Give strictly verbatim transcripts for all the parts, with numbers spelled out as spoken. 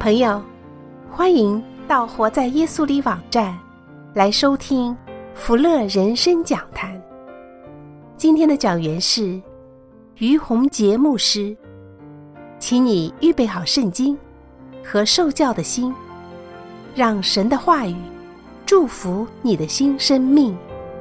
朋友，欢迎到活在耶稣里网站来收听福乐人生讲坛。今天的讲员是于洪杰牧师，请你预备好圣经和受教的心，让神的话语祝福你的新生命。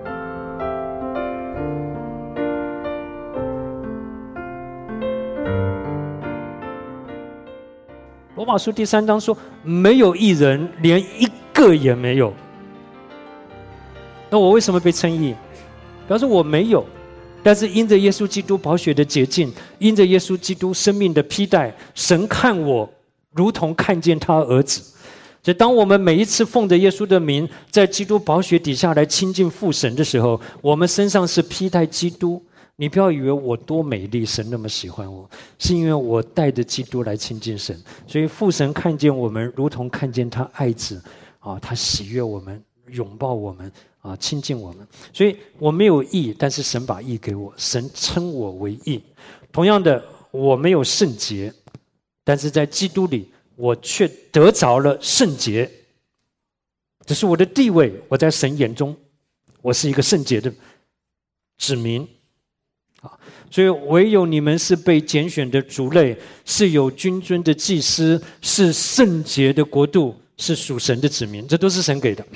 罗马书第三章说，没有一人，连一个也没有。那我为什么被称义？表示我没有，但是因着耶稣基督宝血的洁净，因着耶稣基督生命的披戴，神看我如同看见他儿子。所以当我们每一次奉着耶稣的名，在基督宝血底下来亲近父神的时候，我们身上是披戴基督。你不要以为我多美丽，神那么喜欢我，是因为我带着基督来亲近神。所以父神看见我们如同看见他爱子啊，他喜悦我们，拥抱我们啊，亲近我们。所以我没有义，但是神把义给我，神称我为义。同样的，我没有圣洁，但是在基督里我却得着了圣洁。这是我的地位，我在神眼中我是一个圣洁的子民。所以唯有你们是被拣选的族类，是有君尊的祭司，是圣洁的国度，是属神的子民，这都是神给的。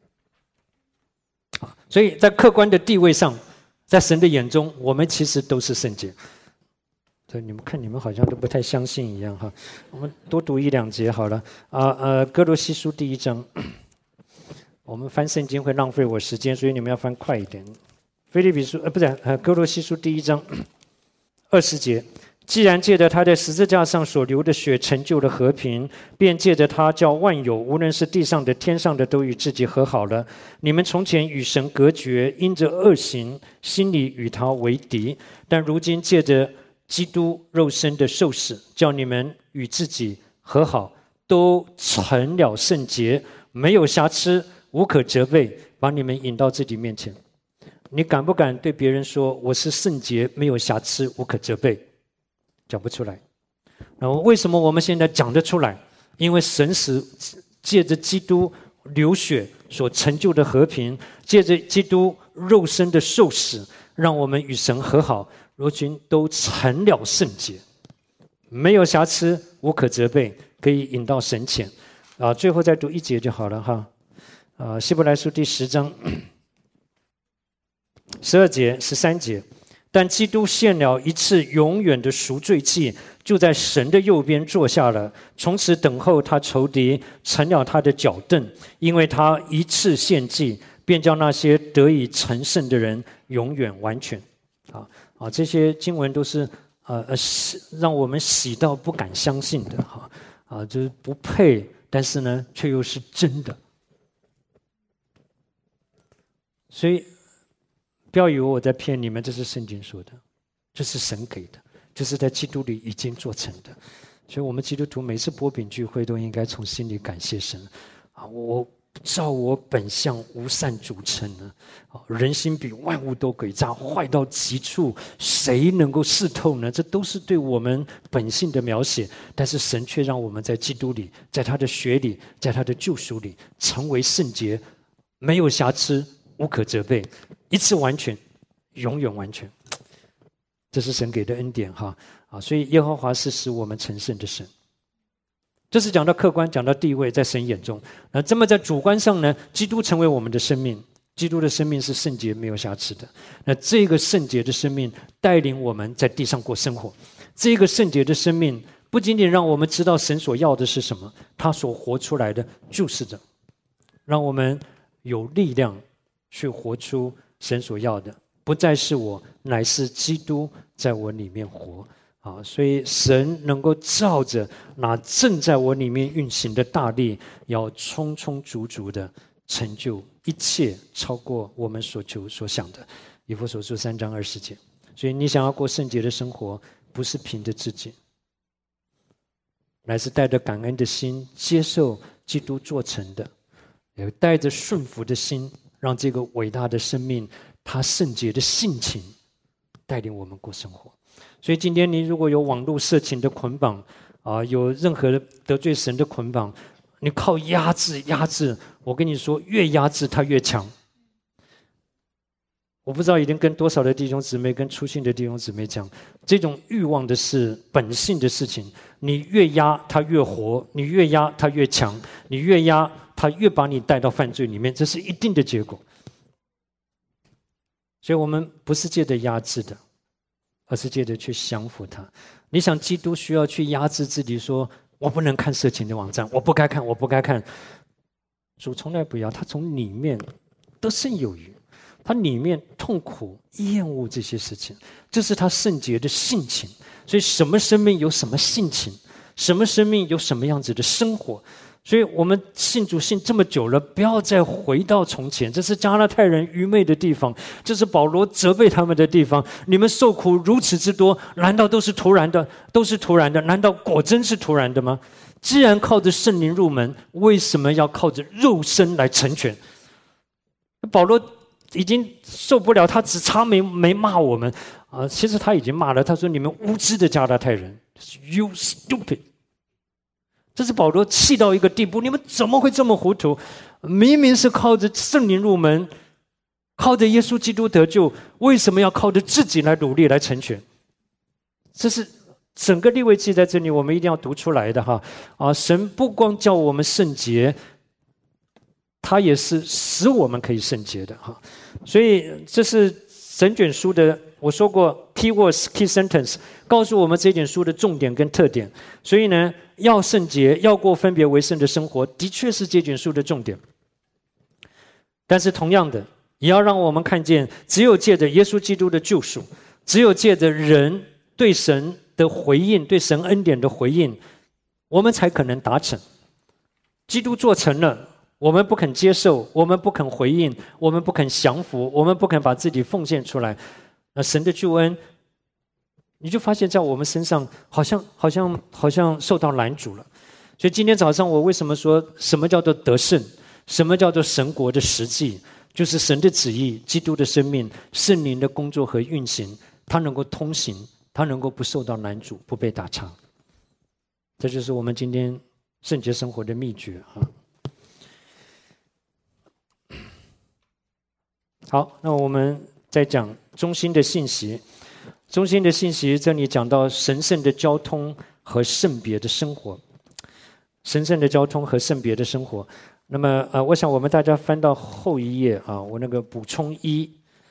所以在客观的地位上，在神的眼中，我们其实都是圣洁。对，你们看，你们好像都不太相信一样哈。我们多读一两节好了。啊呃，哥罗西书第一章，我们翻圣经会浪费我时间，所以你们要翻快一点。腓立比书呃不是呃哥罗西书第一章二十节，既然借着他在十字架上所流的血成就了和平，便借着他叫万有，无论是地上的天上的，都与自己和好了。你们从前与神隔绝，因着恶行，心里与他为敌，但如今借着基督肉身的受死，叫你们与自己和好，都成了圣洁，没有瑕疵，无可责备，把你们引到自己面前。你敢不敢对别人说我是圣洁，没有瑕疵，无可责备？讲不出来。然后为什么我们现在讲得出来？因为神使借着基督流血所成就的和平，借着基督肉身的受死，让我们与神和好，如今都成了圣洁，没有瑕疵，无可责备，可以引到神前。啊，最后再读一节就好了哈。啊，希伯来书第十章十二节、十三节，但基督献了一次永远的赎罪祭，就在神的右边坐下了，从此等候他仇敌成了他的脚凳，因为他一次献祭，便叫那些得以成圣的人永远完全。啊啊，这些经文都是呃呃让我们喜到不敢相信的哈啊，就是不配，但是呢，却又是真的。所以不要以为我在骗你们，这是圣经说的，这是神给的，这是在基督里已经做成的。所以我们基督徒每次擘饼聚会都应该从心里感谢神啊！我照我本相无善组成呢，人心比万物都诡诈，坏到极处，谁能够视透呢？这都是对我们本性的描写，但是神却让我们在基督里，在他的血里，在他的救赎里，成为圣洁，没有瑕疵，无可责备，一次完全，永远完全。这是神给的恩典哈啊！所以耶和华是使我们成圣的神。这是讲到客观，讲到地位，在神眼中。那这么在主观上呢？基督成为我们的生命，基督的生命是圣洁没有瑕疵的。那这个圣洁的生命带领我们在地上过生活。这个圣洁的生命不仅仅让我们知道神所要的是什么，他所活出来的就是这，让我们有力量去活出神所要的，不再是我，乃是基督在我里面活啊！所以神能够照着那正在我里面运行的大力，要充充足足的成就一切，超过我们所求所想的。以弗所书三章二十节。所以你想要过圣洁的生活，不是凭着自己，乃是带着感恩的心接受基督做成的，也带着顺服的心，让这个伟大的生命，他圣洁的性情带领我们过生活。所以今天你如果有网络色情的捆绑啊，有任何得罪神的捆绑，你靠压制压制，我跟你说，越压制他越强。我不知道已经跟多少的弟兄姊妹、跟初信的弟兄姊妹讲，这种欲望的事、本性的事情，你越压他越活，你越压他越强，你越压他越把你带到犯罪里面，这是一定的结果。所以我们不是借着压制的，而是借着去降服他。你想基督需要去压制自己，说我不能看色情的网站，我不该看，我不该看。主从来不要，他从里面得胜有余，他里面痛苦厌恶这些事情，这是他圣洁的性情。所以什么生命有什么性情，什么生命有什么样子的生活。所以我们信主信这么久了，不要再回到从前，这是加拉太人愚昧的地方，这是保罗责备他们的地方。你们受苦如此之多，难道都是突然的？都是突然的？难道果真是突然的吗？既然靠着圣灵入门，为什么要靠着肉身来成全？保罗已经受不了，他只差没没骂我们啊！其实他已经骂了，他说：“你们无知的加拉太人 ，You stupid。”这是保罗气到一个地步，你们怎么会这么糊涂？明明是靠着圣灵入门，靠着耶稣基督得救，为什么要靠着自己来努力来成全？这是整个利未记在这里，我们一定要读出来的哈！啊，神不光叫我们圣洁，他也是使我们可以圣洁的哈。所以这是整卷书的，我说过 key words key sentence， 告诉我们这卷书的重点跟特点。所以呢，要圣洁，要过分别为圣的生活，的确是这卷书的重点。但是同样的，也要让我们看见，只有借着耶稣基督的救赎，只有借着人对神的回应，对神恩典的回应，我们才可能达成。基督做成了，我们不肯接受，我们不肯回应，我们不肯降服，我们不肯把自己奉献出来，那神的救恩，你就发现在我们身上好像好像好像受到拦阻了。所以今天早上我为什么说什么叫做得胜，什么叫做神国的实际，就是神的旨意，基督的生命，圣灵的工作和运行，它能够通行，它能够不受到拦阻，不被打岔。这就是我们今天圣洁生活的秘诀啊。好，那我们再讲中心的信息。中心的信息，这里讲到神圣的交通和圣别的生活。神圣的交通和圣别的生活。那么，呃，我想我们大家翻到后一页啊，我那个补充一，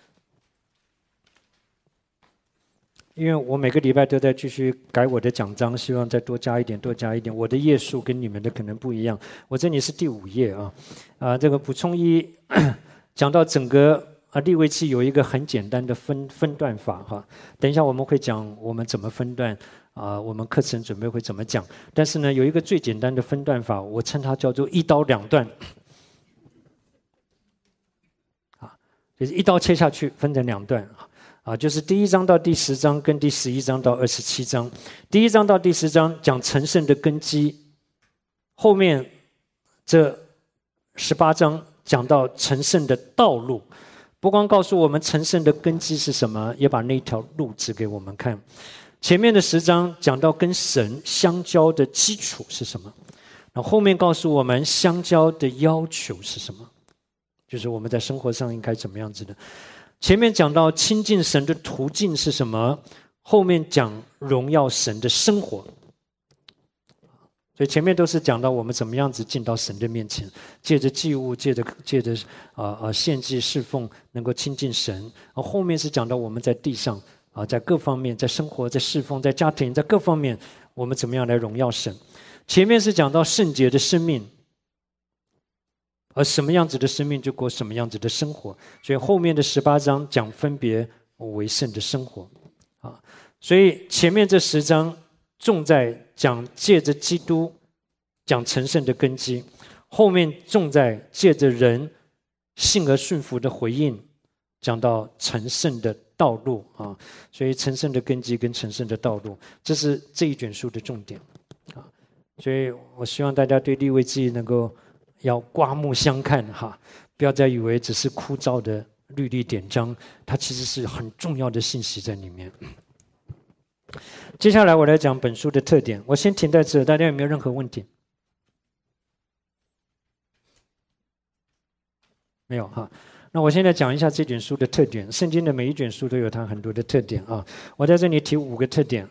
因为我每个礼拜都在继续改我的讲章，希望再多加一点，多加一点。我的页数跟你们的可能不一样，我这里是第五页啊，啊，这个补充一讲到整个。啊，利未记有一个很简单的分分段法哈，等一下我们会讲我们怎么分段啊，我们课程准备会怎么讲。但是呢，有一个最简单的分段法，我称它叫做一刀两断，啊，就是一刀切下去分成两段啊，就是第一章到第十章跟第十一章到二十七章，第一章到第十章讲成圣的根基，后面这十八章讲到成圣的道路。不光告诉我们成圣的根基是什么，也把那条路指给我们看。前面的十章讲到跟神相交的基础是什么，然后后面告诉我们相交的要求是什么，就是我们在生活上应该怎么样子的。前面讲到亲近神的途径是什么，后面讲荣耀神的生活。所以前面都是讲到我们怎么样子进到神的面前，借着祭物，借着借着啊啊献祭侍奉，能够亲近神。而后面是讲到我们在地上啊，在各方面，在生活，在侍奉，在家庭，在各方面，我们怎么样来荣耀神。前面是讲到圣洁的生命，而什么样子的生命就过什么样子的生活。所以后面的十八章讲分别为圣的生活啊。所以前面这十章重在讲借着基督讲成圣的根基，后面重在借着人信而顺服的回应，讲到成圣的道路啊。所以成圣的根基跟成圣的道路，这是这一卷书的重点啊。所以我希望大家对利未记能够要刮目相看哈，不要再以为只是枯燥的律例典章，它其实是很重要的信息在里面。 接下来我来讲本书的特点，我先停在这，大家有没有任何问题？没有哈。那我现在讲一下这卷书的特点。圣经的每一卷书都有它很多的特点啊，我在这里提五个特点，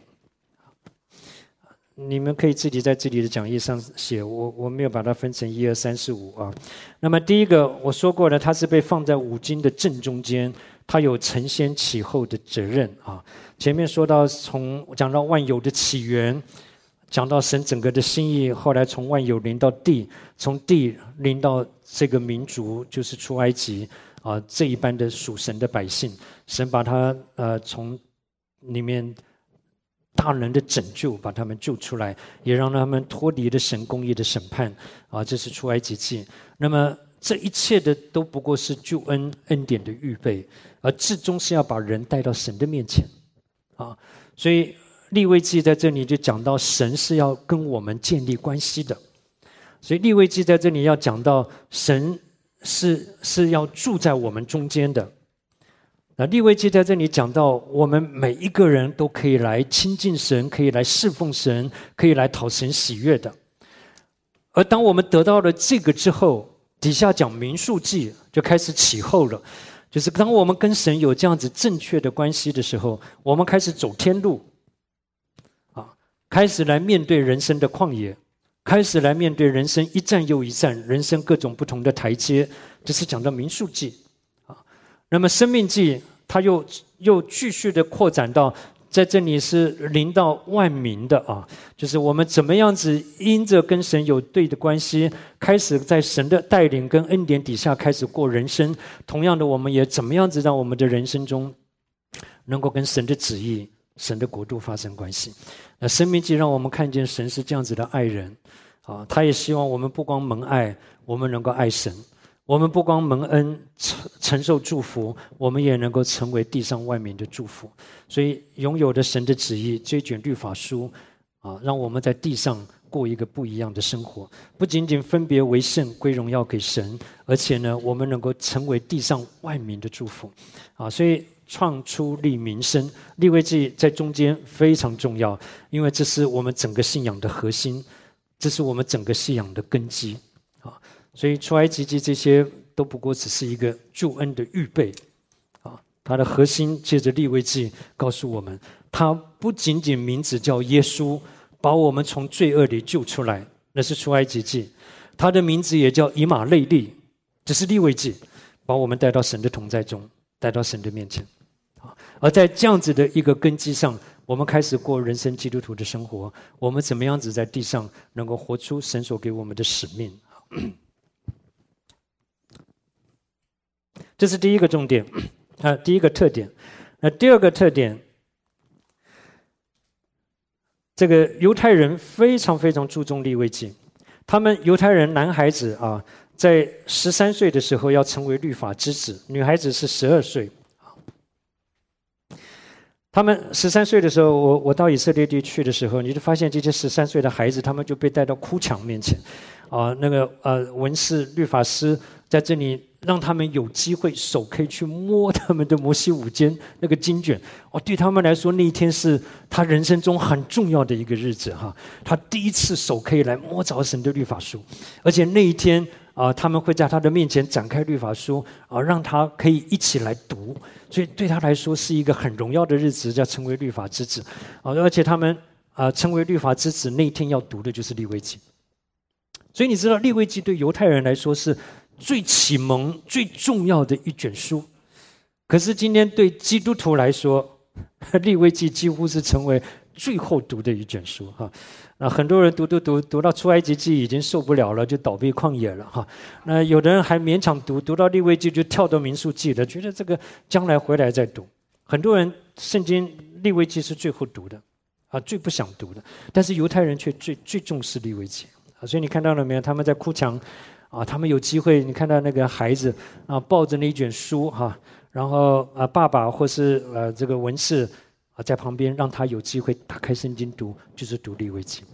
你们可以自己在自己的讲义上写，我我没有把它分成一二三四五啊。那么第一个我说过了，它是被放在五经的正中间，它有承先启后的责任啊。前面说到从讲到万有的起源，讲到神整个的心意，后来从万有临到地，从地临到这个民族，就是出埃及啊，这一般的属神的百姓，神把他呃从里面大能的拯救，把他们救出来，也让他们脱离了神公义的审判啊，这是出埃及记。那么这一切的都不过是救恩恩典的预备，而至终是要把人带到神的面前啊。所以利未记在这里就讲到神是要跟我们建立关系的，所以利未记在这里要讲到神是是要住在我们中间的。那利未记在这里讲到我们每一个人都可以来亲近神，可以来侍奉神，可以来讨神喜悦的。而当我们得到了这个之后，底下讲民数记就开始起后了，就是当我们跟神有这样子正确的关系的时候，我们开始走天路啊，开始来面对人生的旷野，开始来面对人生一站又一站，人生各种不同的台阶，这是讲到民数记啊。那么生命记它又又继续的扩展到，在这里是临到万民的啊，就是我们怎么样子因着跟神有对的关系，开始在神的带领跟恩典底下开始过人生。同样的，我们也怎么样子让我们的人生中能够跟神的旨意、神的国度发生关系。那生命记让我们看见神是这样子的爱人啊，他也希望我们不光蒙爱，我们能够爱神。我们不光蒙恩承受祝福，我们也能够成为地上万民的祝福。所以拥有的神的旨意，这卷律法书啊，让我们在地上过一个不一样的生活，不仅仅分别为圣归荣耀给神，而且呢，我们能够成为地上万民的祝福啊。所以创出利民生，利未记在中间非常重要，因为这是我们整个信仰的核心，这是我们整个信仰的根基啊。所以出埃及记这些都不过只是一个救恩的预备啊，它的核心借着利未记告诉我们，它不仅仅名字叫耶稣，把我们从罪恶里救出来，那是出埃及记，它的名字也叫以马内利，这是利未记，把我们带到神的同在中，带到神的面前啊。而在这样子的一个根基上，我们开始过人生基督徒的生活，我们怎么样子在地上能够活出神所给我们的使命。这是第一个重点，啊，第一个特点。那第二个特点，这个犹太人非常非常注重利未记，他们犹太人男孩子啊，在十三岁的时候要成为律法之子，女孩子是十二岁。他们十三岁的时候，我我到以色列地去的时候，你就发现这些十三岁的孩子，他们就被带到哭墙面前，啊，那个呃文士、律法师在这里让他们有机会手可以去摸他们的摩西五经那个经卷，哦，对他们来说那一天是他人生中很重要的一个日子哈，他第一次手可以来摸着神的律法书，而且那一天啊、呃，他们会在他的面前展开律法书啊、呃，让他可以一起来读，所以对他来说是一个很荣耀的日子，叫成为律法之子啊、呃，而且他们啊、呃、成为律法之子那一天要读的就是利未记，所以你知道利未记对犹太人来说是最启蒙、最重要的一卷书，可是今天对基督徒来说，利未记几乎是成为最后读的一卷书哈。那很多人读读读读到出埃及记已经受不了了，就倒闭旷野了哈。那有的人还勉强读，读到利未记就跳到民数记了，觉得这个将来回来再读。很多人圣经利未记是最后读的啊，最不想读的，但是犹太人却最最重视利未记啊。所以你看到了没有？他们在哭墙。啊，他们有机会，你看到那个孩子啊，抱着那一卷书哈、啊，然后啊，爸爸或是呃这个文士啊在旁边，让他有机会打开圣经读，就是读利未记。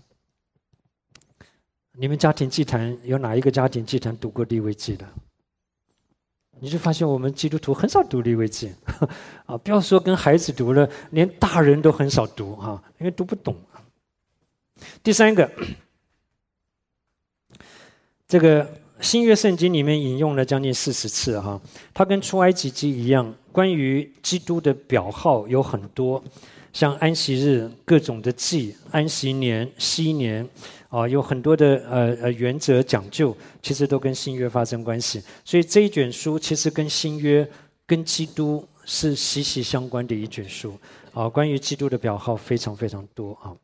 你们家庭祭坛有哪一个家庭祭坛读过利未记的？ 你就发现我们基督徒很少读利未记啊，不要说跟孩子读了，连大人都很少读啊，因为读不懂。第三个，这个新约圣经里面引用了将近四十次哈，它跟出埃及记一样，关于基督的表号有很多，像安息日、各种的祭、安息年、禧年。啊，有很多的呃呃原则讲究，其实都跟新约发生关系。所以这一卷书其实跟新约、跟基督是息息相关的一卷书。啊，关于基督的表号非常非常多啊。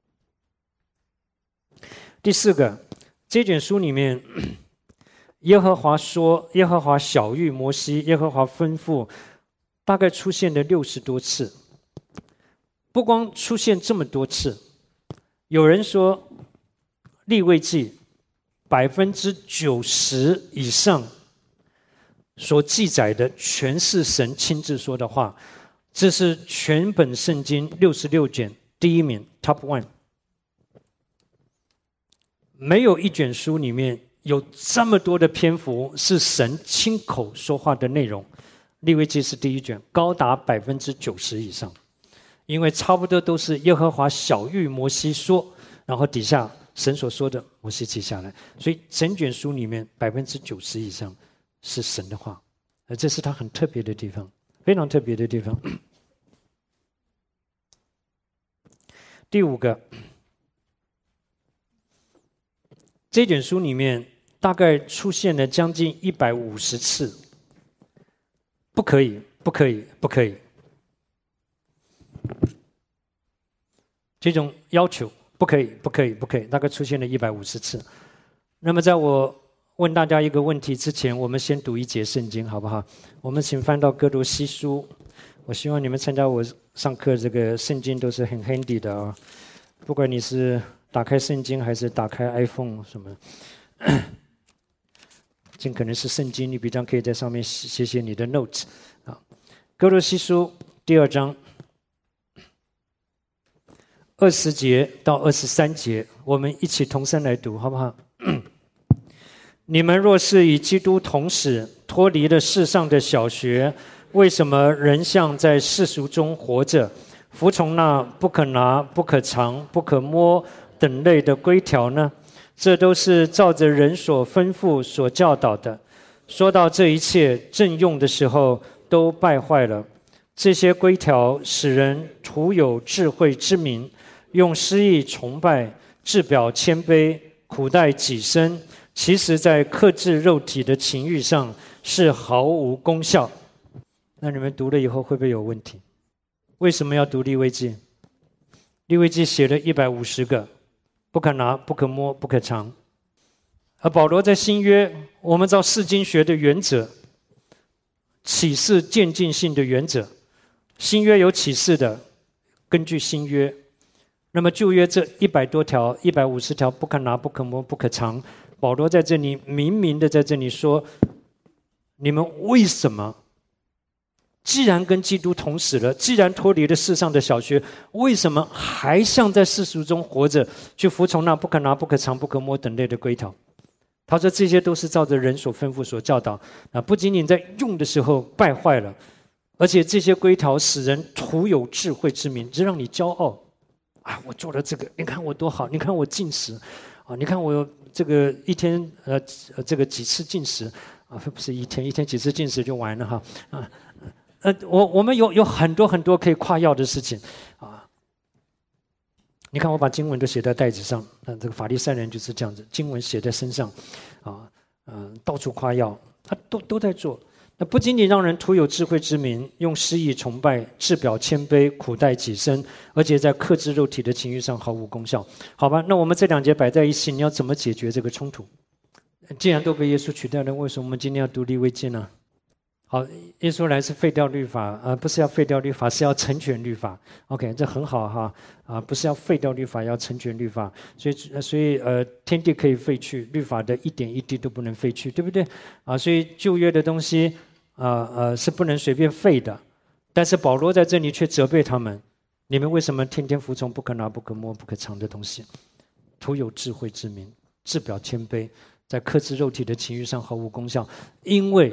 第四个，这卷书里面，耶和华说，耶和华晓谕摩西，耶和华吩咐，大概出现了六十多次。不光出现这么多次，有人说，利未记百分之九十以上所记载的全是神亲自说的话，这是全本圣经六十六卷第一名 ，Top One。没有一卷书里面有这么多的篇幅是神亲口说话的内容，利未记是第一卷，高达百分之九十以上，因为差不多都是耶和华晓谕摩西说，然后底下。神所说的，摩西记下来，所以整卷书里面百分之九十以上是神的话，而这是它很特别的地方，非常特别的地方。第五个，这卷书里面大概出现了将近一百五十次，不可以，不可以，不可以，这种要求。不可以，不可以，不可以，大概出现了一百五十次。那么在我问大家一个问题之前，我们先读一节圣经好不好？我们请翻到哥罗西书。我希望你们参加我上课这个圣经都是很 handy 的啊，不管你是打开圣经还是打开 iPhone 什么，尽可能是圣经，你比较可以在上面写写你的 notes 啊。哥罗西书第二章。二十节到二十三节，我们一起同声来读，好不好？你们若是与基督同死，脱离了世上的小学，为什么仍像在世俗中活着，服从那不可拿、不可尝、不可摸等类的规条呢？这都是照着人所吩咐、所教导的。说到这一切正用的时候，都败坏了。这些规条使人徒有智慧之名。用诗意崇拜，制表谦卑，苦待己身，其实在克制肉体的情欲上是毫无功效。那你们读了以后会不会有问题？为什么要读利未记？利未记写了一百五十个，不可拿、不可摸、不可尝。而保罗在新约，我们照释经学的原则，启示渐进性的原则，新约有启示的，根据新约。那么旧约这一百多条、一百五十条不可拿、不可摸、不可尝，保罗在这里明明的在这里说：你们为什么既然跟基督同死了，既然脱离了世上的小学，为什么还像在世俗中活着，去服从那不可拿、不可尝、不可摸等类的规条？他说这些都是照着人所吩咐、所教导，啊，不仅仅在用的时候败坏了，而且这些规条使人徒有智慧之名，只让你骄傲。啊，我做了这个，你看我多好，你看我进食，啊，你看我这个一天呃这个几次进食，啊，不是一天一天几次进食就完了哈，啊，呃，我我们有有很多很多可以夸耀的事情，啊，你看我把经文都写在袋子上，那这个法利赛人就是这样子，经文写在身上，啊，嗯、呃，到处夸耀，他都都在做。那不仅仅让人徒有智慧之名，用诗意崇拜，制表谦卑，苦待己身，而且在克制肉体的情欲上毫无功效。好吧，那我们这两节摆在一起，你要怎么解决这个冲突？既然都被耶稣取代了，为什么我们今天要读利未记呢？好，耶稣来是废掉律法，呃，不是要废掉律法，是要成全律法。OK， 这很好哈，啊，不是要废掉律法，要成全律法。所以，所以呃，天地可以废去，律法的一点一滴都不能废去，对不对？啊，所以旧约的东西。呃呃，是不能随便废的，但是保罗在这里却责备他们：你们为什么天天服从不可拿、不可摸、不可尝的东西？徒有智慧之名，制表谦卑，在克制肉体的情欲上毫无功效。因为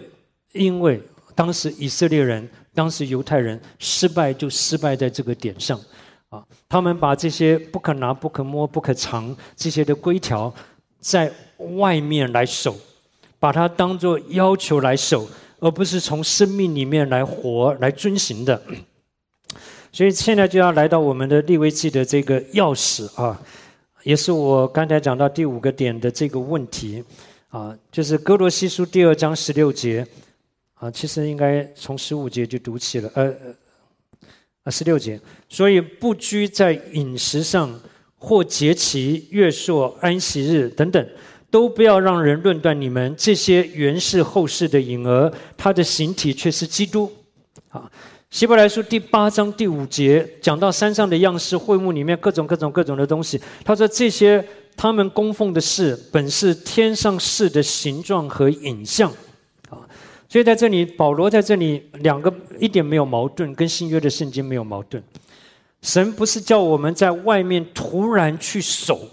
因为当时以色列人、当时犹太人失败就失败在这个点上啊，他们把这些不可拿、不可摸、不可藏这些的规条在外面来守，把它当作要求来守，而不是从生命里面来活、来遵行的。所以现在就要来到我们的利未记的这个钥匙啊，也是我刚才讲到第五个点的这个问题啊，就是哥罗西书第二章十六节啊，其实应该从十五节就读起了，呃呃，十六节，所以不拘在饮食上，或节期、月朔、安息日等等，都不要让人论断你们，这些原是后世的影儿，他的形体却是基督。啊，希伯来书第八章第五节讲到山上的样式，会幕里面各种各种各种的东西，他说这些他们供奉的事，本是天上事的形状和影像。啊，所以在这里，保罗在这里两个一点没有矛盾，跟新约的圣经没有矛盾。神不是叫我们在外面突然去守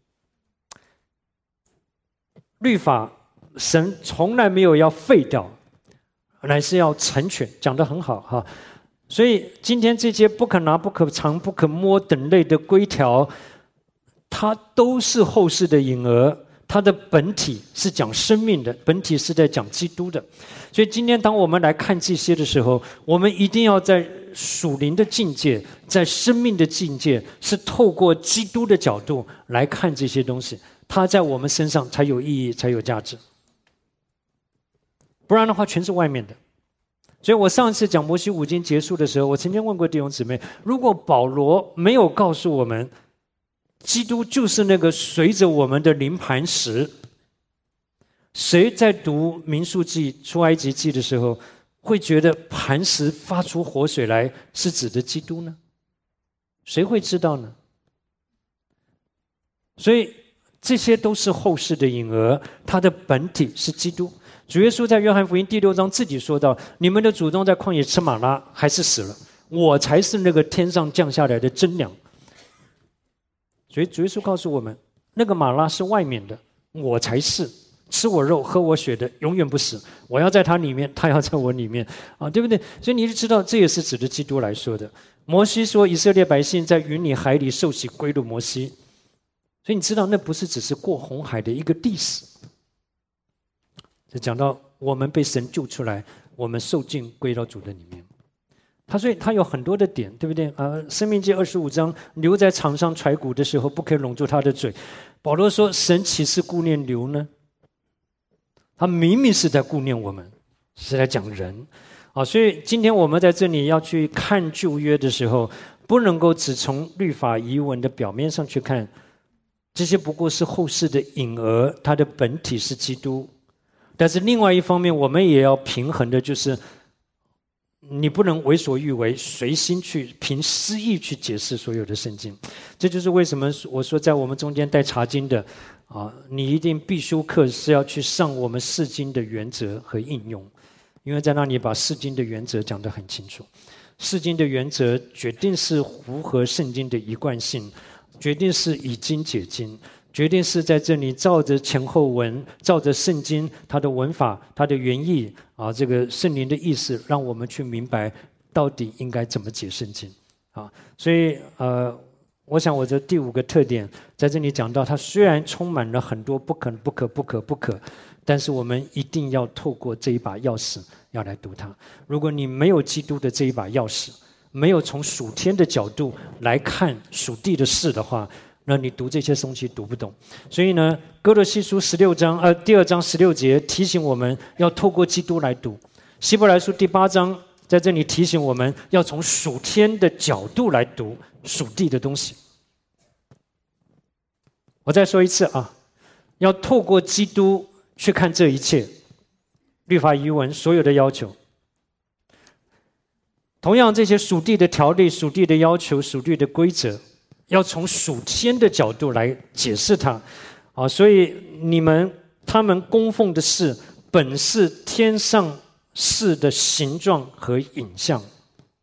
律法，神从来没有要废掉，乃是要成全，讲得很好哈。所以今天这些不可拿、不可藏、不可摸等类的规条，它都是后世的影儿，它的本体是讲生命的，本体是在讲基督的。所以今天当我们来看这些的时候，我们一定要在属灵的境界，在生命的境界，是透过基督的角度来看这些东西，它在我们身上才有意义，才有价值。不然的话全是外面的。所以我上次讲摩西五经结束的时候，我曾经问过弟兄姊妹，如果保罗没有告诉我们基督就是那个随着我们的灵磐石，谁在读民数记、出埃及记的时候会觉得磐石发出活水来是指的基督呢？谁会知道呢？所以这些都是后世的影儿，它的本体是基督。主耶稣在约翰福音第六章自己说到，你们的祖宗在旷野吃玛拉还是死了，我才是那个天上降下来的真粮。所以主耶稣告诉我们，那个玛拉是外面的，我才是吃我肉喝我血的永远不死，我要在他里面，他要在我里面啊，对不对？所以你就知道这也是指的基督来说的。摩西说以色列百姓在云里海里受洗归入摩西，所以你知道那不是只是过红海的一个历史，就讲到我们被神救出来，我们受尽归到主的里面。他所以他有很多的点，对不对啊？申命记二十五章，牛在场上踹鼓的时候，不可以拢住他的嘴。保罗说，神岂是顾念牛呢？他明明是在顾念我们，是在讲人啊。所以今天我们在这里要去看旧约的时候，不能够只从律法遗文的表面上去看，这些不过是后世的影儿，它的本体是基督。但是另外一方面，我们也要平衡的就是，你不能为所欲为，随心去凭私意去解释所有的圣经。这就是为什么我说在我们中间带查经的啊，你一定必修课是要去上我们释经的原则和应用，因为在那里把释经的原则讲得很清楚。释经的原则决定是符合圣经的一贯性，决定是以经解经，决定是在这里照着前后文，照着圣经它的文法、它的原意啊，这个圣灵的意思，让我们去明白到底应该怎么解圣经啊。所以呃，我想我的第五个特点在这里讲到，它虽然充满了很多不可、不可、不可、不可，但是我们一定要透过这一把钥匙要来读它。如果你没有基督的这一把钥匙，没有从属天的角度来看属地的事的话，那你读这些东西读不懂。所以呢，哥罗西书十六章呃第二章十六节提醒我们要透过基督来读。希伯来书第八章在这里提醒我们要从属天的角度来读属地的东西。我再说一次啊，要透过基督去看这一切，律法遗文所有的要求。同样，这些属地的条例、属地的要求、属地的规则，要从属天的角度来解释它啊。所以你们他们供奉的事，本是天上事的形状和影像。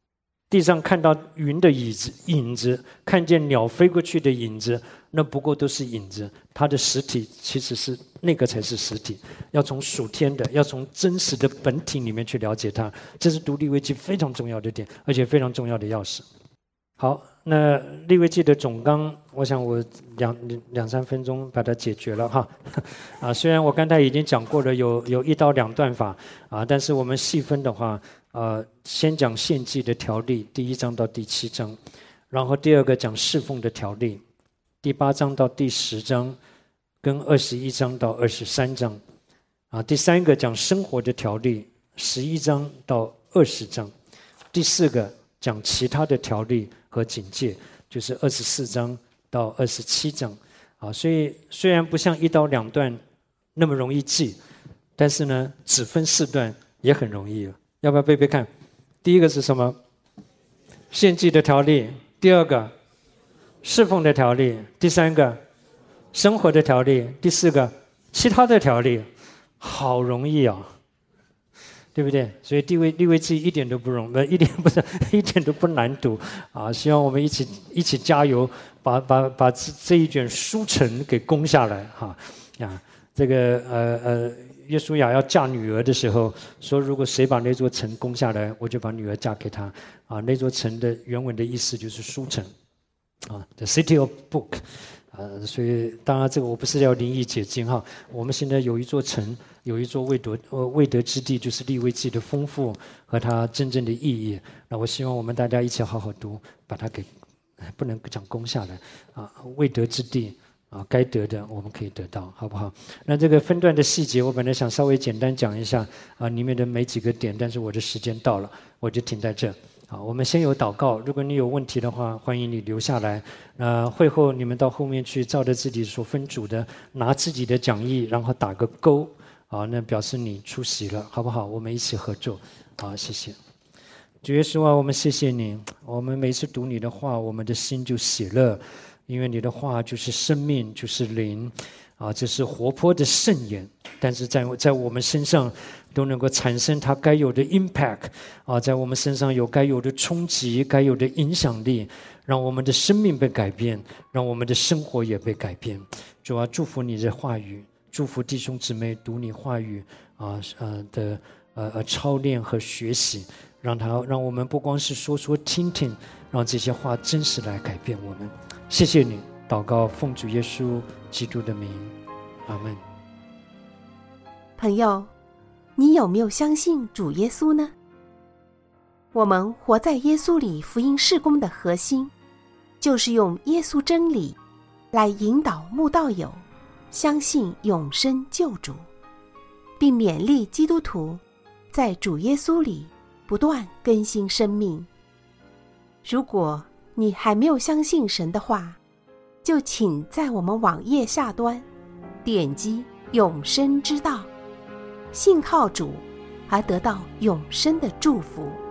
地上看到云的影子，影子，看见鸟飞过去的影子，那不过都是影子。它的实体其实是那个才是实体。要从属天的，要从真实的本体里面去了解它，这是读利未记非常重要的点，而且非常重要的钥匙。好，那利未记的总纲，我想我两两三分钟把它解决了哈。啊，虽然我刚才已经讲过了，有有一到两段法啊，但是我们细分的话，呃，先讲献祭的条例，第一章到第七章，然后第二个讲侍奉的条例，第八章到第十章，跟二十一章到二十三章，啊，第三个讲生活的条例，十一章到二十章，第四个讲其他的条例和警戒，就是二十四章到二十七章，啊，所以虽然不像一刀两断那么容易记，但是呢，只分四段也很容易了。要不要背背看？第一个是什么？献祭的条例。第二个，侍奉的条例。第三个，生活的条例。第四个，其他的条例。好容易啊，对不对？所以利未利未记一点都不容易，一点不是一点都不难读啊！希望我们一起一起加油，把把把这这一卷书城给攻下来哈呀！这个呃呃。约书亚要嫁女儿的时候说，如果谁把那座城攻下来，我就把女儿嫁给他。啊，那座城的原文的意思就是书城，啊 ，the city of book， 啊，所以当然这个我不是要灵异解经哈。我们现在有一座城，有一座未得呃未得之地，就是利未记的丰富和它真正的意义。那我希望我们大家一起好好读，把它给不能讲攻下来啊，未得之地。啊，该得的我们可以得到，好不好？那这个分段的细节，我本来想稍微简单讲一下啊，里面的每几个点，但是我的时间到了，我就停在这。好，我们先有祷告，如果你有问题的话，欢迎你留下来。呃，会后你们到后面去，照着自己所分组的，拿自己的讲义，然后打个勾，啊，那表示你出席了，好不好？我们一起合作，好，谢谢。主耶稣啊，我们谢谢你，我们每次读你的话，我们的心就喜乐。因为你的话就是生命，就是灵，啊，这是活泼的圣言。但是在在我们身上都能够产生它该有的 impact， 啊，在我们身上有该有的冲击，该有的影响力，让我们的生命被改变，让我们的生活也被改变。主啊，祝福你的话语，祝福弟兄姊妹读你话语啊呃的呃呃操练和学习，让他让我们不光是说说听听，让这些话真实来改变我们。谢谢你，祷告奉主耶稣基督的名，阿们。 朋友，你有没有相信主耶稣呢？我们活在耶稣里福音事工的核心，就是用耶稣真理来引导慕道友相信永生救主，并勉励基督徒在主耶稣里不断更新生命。如果你还没有相信神的话，就请在我们网页下端点击永生之道，信靠主而得到永生的祝福。